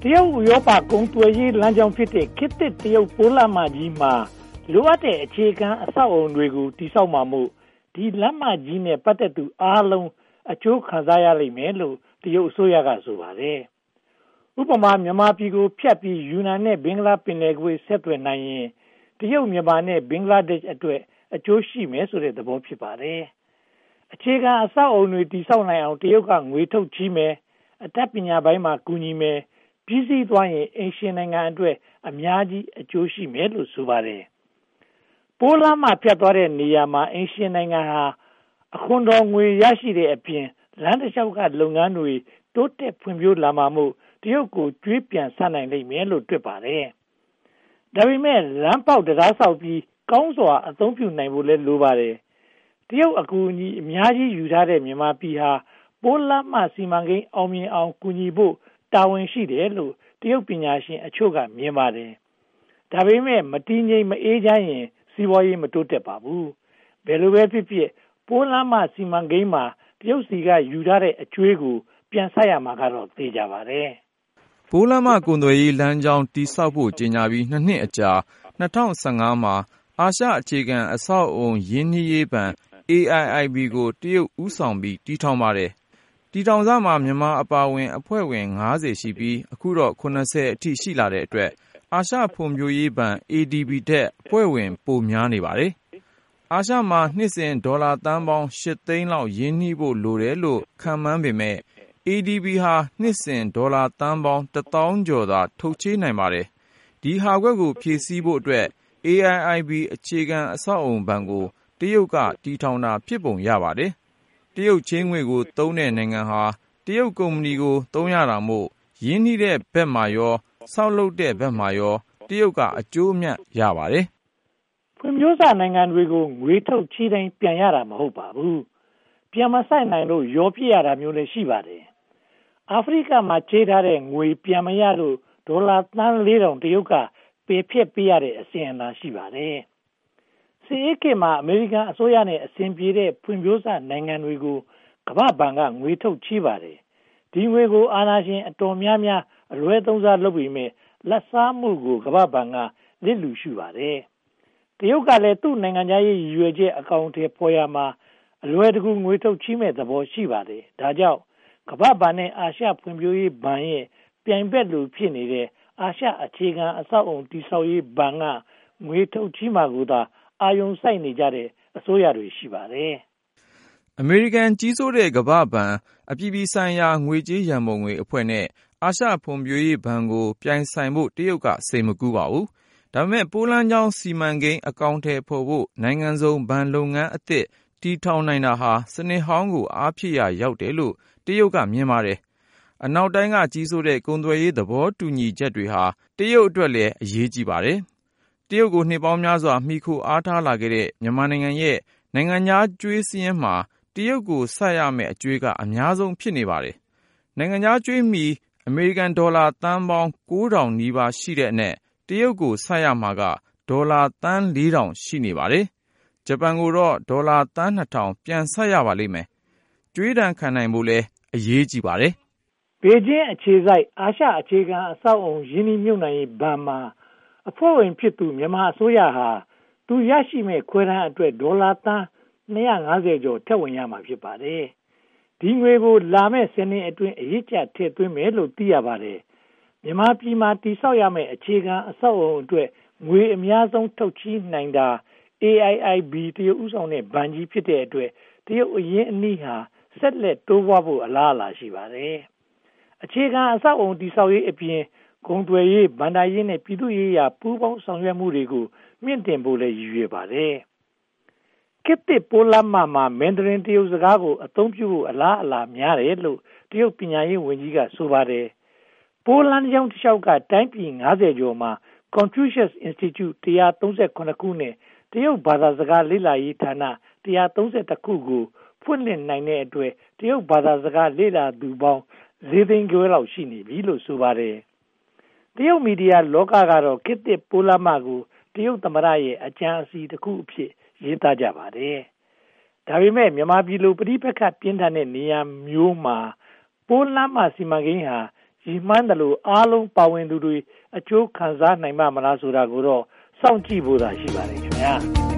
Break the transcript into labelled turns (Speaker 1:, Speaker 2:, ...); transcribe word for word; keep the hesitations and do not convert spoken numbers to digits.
Speaker 1: တရုတ်ဥရောပကုန်သွယ်ရေးလမ်းကြောင်းဖြစ်တဲ့ခေတ်သစ်တရုတ်ပိုးလမ်းမကြီးမှာလိုအပ်တဲ့အခြေခံအဆောက်အအုံတွေကိုတည်ဆောက်မှာမို့ဒီလမ်းမကြီးနဲ့ပတ်သက်သူအားလုံးအကျိုးခံစားရလိမ့်မယ်လို့တရုတ်အစိုးရကဆိုပါတယ်။ဥပမာမြန်မာပြည်ကိုဖြတ်ပြီးယူနန်နဲ့ဘင်္ဂလားပင်လယ်ကွေ့ဆက်သွယ်နိုင်ရင်တရုတ်မြန်မာနဲ့ဘင်္ဂလားဒေ့ရှ်အတွက်အကျိုးရှိမယ်ဆိုတဲ့သဘောဖြစ်ပါတယ်။အခြေခံအဆောက်အအုံတွေတည်ဆောက်နိုင်အောင်တရုတ်ကငွေထုတ်ချေးမယ်အတတ်ပညာပိုင်းမှာကူညီမယ်ပြီးစီးသွားရင်အိမ်ရှင်နိုင်ငံအတွက်အများကြီးအကျိုးရှိမယ်လို့ဆိုပါတယ်။ပိုးလမ်းမဖြတ်သွားတဲ့နေရာမှာအိမ်ရှင်နိုင်ငံဟာအခွန်တော်ငွေရရှိတဲ့အပြင်လမ်းတစ်လျှောက်ကလုပ်ငန်းတွေတိုးတက်ဖွံ့ဖြိုးလာမှာမို့တရုတ်ကိုကျွေးပြန်ဆနိုင်လိမ့်မယ်လို့တွေ့ပါတယ်။ဒါပေမဲ့လမ်းပေါက်တရားဆောက်ပြီးကောင်းစွာအသုံးပြုနိုင်ဖို့လည်းလိုပါတယ်။တရုတ်အကူအညီအများကြီးယူထားတဲ့မြန်မာပြည်ဟာပိုးလမ်းမစီမံကိန်းအောင်မြင်အောင်ကူညီဖို့တာဝန်ရှိတယ်လို့တရုတ်ပညာရှင်အချို့ကမြင်ပါတယ်။ဒါပေမဲ့မတည်ငြိမ်မအေးချမ်းရင်စီးပွားရေးမတိုးတက်ပါဘူး။ဘယ်လိုပဲဖြစ်ဖြစ်ပိုးလမ်းမစီမံကိန်းမှာတရုတ်စီကယူထားတဲ့အကျွေးကိုပြန်ဆပ်ရမှာကတော့သိကြပါတယ်
Speaker 2: ။ပိုးလမ်းမကုန်သွယ်ရေးလမ်းကြောင်းတည်ဆောက်ဖို့ကြေညာပြီးနှစ်နှစ်အကြာ၂၀၁၅မှာအာရှအခြေခံအဆောက်အုံရင်းနှီးရေးဘဏ် အေ အိုင် အိုင် ဘီ ကိုတရုတ်ဦးဆောင်ပြီးတည်ထောင်ပါတယ်။တည်ထောင်စမှာမြန်မာအပါအဝင်အဖွဲ့ဝင်၅၀ရှိပြီးအခုတော့၇၀အထိရှိလာတဲ့အတွက်အာရှဖွံ့ဖြိုးရေးဘဏ် အေ ဒီ ဘီ ထက်အဖွဲ့ဝင်ပိုများနေပါတယ်။အာရှမှာနှစ်စဉ်ဒေါ်လာသန်းပေါင်း၈သိန်းလောက်ရင်းနှီးဖို့လိုတယ်လို့ခန့်မှန်းပေမဲ့ အေ ဒီ ဘီ ဟာနှစ်စဉ်ဒေါ်လာသန်းပေါင်းတစ်သောင်းကျော်သာထုတ်ချေးနိုင်ပါတယ်။ဒီဟာကွက်ကိုဖြည့်ဆည်းဖို့အတွက် အေ အိုင် အိုင် ဘီ အခြေခံအဆောက်အုံဘဏ်ကိုတရုတ်ကတည်ထောင်တာဖြစ်ပုံရပါတယ်။တရုတ်ချေးငွေကိုသုံးတဲ့နိုင်ငံဟာတရုတ်ကုမ္ပဏီကိုသုံးရတာမို့ရင်းနှီးတဲ့ဘက်မှာရောဆောက်လုပ်တဲ့ဘက်မှာရောတရုတ်ကအကျိုးအမြတ်ရပါတယ်
Speaker 1: ။ဖွံ့ဖြိုးစနိုင်ငံတွေကိုငွေထုတ်ချေးတိုင်းပြန်ရတာမဟုတ်ပါဘူး။ပြန်မဆိုင်နိုင်လို့ရောပြရတာမျိုးလည်းရှိပါတယ်။အာဖရိကမှာချေးထားတဲ့ငွေပြန်မရလို့ဒေါ်လာသန်းလေးထောင်တရုတ်ကပယ်ဖျက်ပေးရတဲ့အစဉ်အလာရှိပါတယ်။စစ်အေးခေတ်မှာအမေရိကန်အစိုးရနဲ့အစဉ်ပြေတဲ့ဖွံ့ဖြိုးစနိုင်ငံတွေကိုကမ္ဘာ့ဘဏ်ကငွေထုတ်ချေးပါတယ်။ဒီငွေကိုအာဏာရှင်အတော်များများအလွဲသုံးစားလုပ်ပြီးမြဲလက်စားမှုကိုကမ္ဘာ့ဘဏ်ကလစ်လူရှုပါတယ်။တရုတ်ကလည်းသူ့နိုင်ငံသားရေးရည်ရွယ်ချက်အကောင့်ထဲပေါ်ရမှာအလွယ်တကူငွေထုတ်ချေးမဲ့သဘောရှိပါတယ်။ဒါကြောင့်ကမ္ဘာ့ဘဏ်နဲ့အာရှဖွံ့ဖြိုးရေးဘဏ်ရဲ့ပြိုင်ဘက်လိုဖြစ်နေတဲ့အာရှအခြေခံအဆောက်အုံတည်ဆောက်ရေးဘဏ်ကငွေထုတ်ချေးမှာကိုသာအာရုံစိုက်နေကြတဲ့အစိုးရတွေရှိပါတယ်
Speaker 2: ။အမေရိကန်ကြီးစိုးတဲ့ကမ္ဘာ့ဘဏ်အပြည်ပြည်ဆိုင်ရာငွေကြေးရန်ပုံငွေအဖွဲ့နဲ့အာရှဖွံ့ဖြိုးရေးဘဏ်ကိုပြိုင်ဆိုင်ဖို့တရုတ်ကစိတ်မကူးပါဘူး။ဒါပေမဲ့ပိုးလမ်းကြောင်းစီမံကိန်းအကောင့်ထဲပေါ်ဖို့နိုင်ငံစုံဘဏ်လုပ်ငန်းအသစ်တည်ထောင်နိုင်တာဟာစနစ်ဟောင်းကိုအားဖြည့်ရရောက်တယ်လို့တရုတ်ကမြင်ပါတယ်။အနောက်တိုင်းကကြီးစိုးတဲ့ကုန်သွယ်ရေးသဘောတူညီချက်တွေဟာတရုတ်အတွက်လည်းအရေးကြီးပါတယ်။တရုတ်ကိုနှစ်ပေါင်းများစွာမှီခိုအားထားလာခဲ့တဲ့မြန်မာနိုင်ငံရဲ့နိုင်ငံခြားကြွေးစည်းရင်းမှာတရုတ်ကိုဆပ်ရမယ့်အကြွေးကအများဆုံးဖြစ်နေပါတယ်။နိုင်ငံခြားကြွေးမီအမေရိကန်ဒေါ်လာသန်းပေါင်းကိုးထောင်နီးပါးရှိတဲ့အနက်တရုတ်ကိုဆပ်ရမှာကဒေါ်လာသန်းလေးထောင်ရှိနေပါတယ်။ဂျပန်ကိုတော့ဒေါ်လာသန်းနှစ်ထောင်ပြန်ဆပ်ရပါလိမ့်မယ်။ကြွေးဒဏ်ခံနိုင်ဖို့လည်းအရေးကြီးပါတယ်
Speaker 1: ။ဘေကျင်းအခြေစိုက်အာရှအခြေခံအဆောက်အုံရင်းနှီးမြှုပ်နှံရေးဘဏ်မှာအဖွဲ့ဝင်ဖြစ်သူမြန်မာအစိုးရဟာသူရရှိမဲ့ခွဲတမ်းအတွက်ဒေါ်လာသန်းနှစ်ရာငါးဆယ်ကျော်ထည့်ဝင်ရမှာဖြစ်ပါတယ်။ဒီငွေကိုလာမဲ့စနေအတွင်းအရေးကြထည့်သွင်းမယ်လို့သိရပါတယ်။မြန်မာပြည်မှာတည်ဆောက်ရမယ့်အခြေခံအဆောက်အုံအတွက်ငွေအများဆုံးထုတ်ချေးနိုင်တာ အေ အိုင် အိုင် ဘီ တရုတ်ဦးဆောင်တဲ့ဘဏ်ကြီးဖြစ်တဲ့အတွက်တရုတ်အရင်းအနှီးဟာဆက်လက်တိုးပွားဖို့အလားအလာရှိပါတယ်။အခြေခံအဆောက်အုံတည်ဆောက်ရေးအပြင်ကုန်သွယ်ရေးဗန္ဒာရေးနဲ့ပြည်သူ့ရေးရာပူးပေါင်းဆောင်ရွက်မှုတွေကိုမြင့်တင်ဖို့လည်းရည်ရွယ်ပါတယ်။ခေတ်သစ်ပိုးလမ်းမမှာမန်ဒရင်တရုတ်စကားကိုအသုံးပြုဖို့အလားအလာများတယ်လို့တရုတ်ပညာရေးဝန်ကြီးကဆိုပါတယ်။ပိုးလမ်းကြောင်းတစ်လျှောက်ကတိုင်းပြည်၅၀ကျော်မှာ Confucius Institute တစ်ရာသုံးဆယ်ခုခုနဲ့တရုတ်ဘာသာစကားလေ့လာရေးဌာနတစ်ရာသုံးဆယ်ခုကိုဖွင့်လှစ်နိုင်တဲ့အတွက်တရုတ်ဘာသာစကားလေ့လာသူပေါင်းလေးသိန်းကျော်လောက်ရှိနေပြီလို့ဆိုပါတယ်။တရုတ်မီဒီယာလောကကတော့ခေတ်သစ်ပိုးလမ်းမကိုတရုတ်သမ္မတရဲ့အကြံအစီတစ်ခုအဖြစ်ရေးသားကြပါတယ်။ဒါပေမဲ့မြန်မာပြည်လိုပဋိပက္ခပြင်းထန်တဲ့နေရာမျိုးမှာပိုးလမ်းမစီမံကိန်းဟာရရည်မှန်းတယ်လို့အားလုံးပါဝင်သူတွေအကျိုးခံစားနိုင်မှာမလားဆိုတာကိုတော့စောင့်ကြည့်ဖို့သာရှိပါတယ်ခင်ဗျာ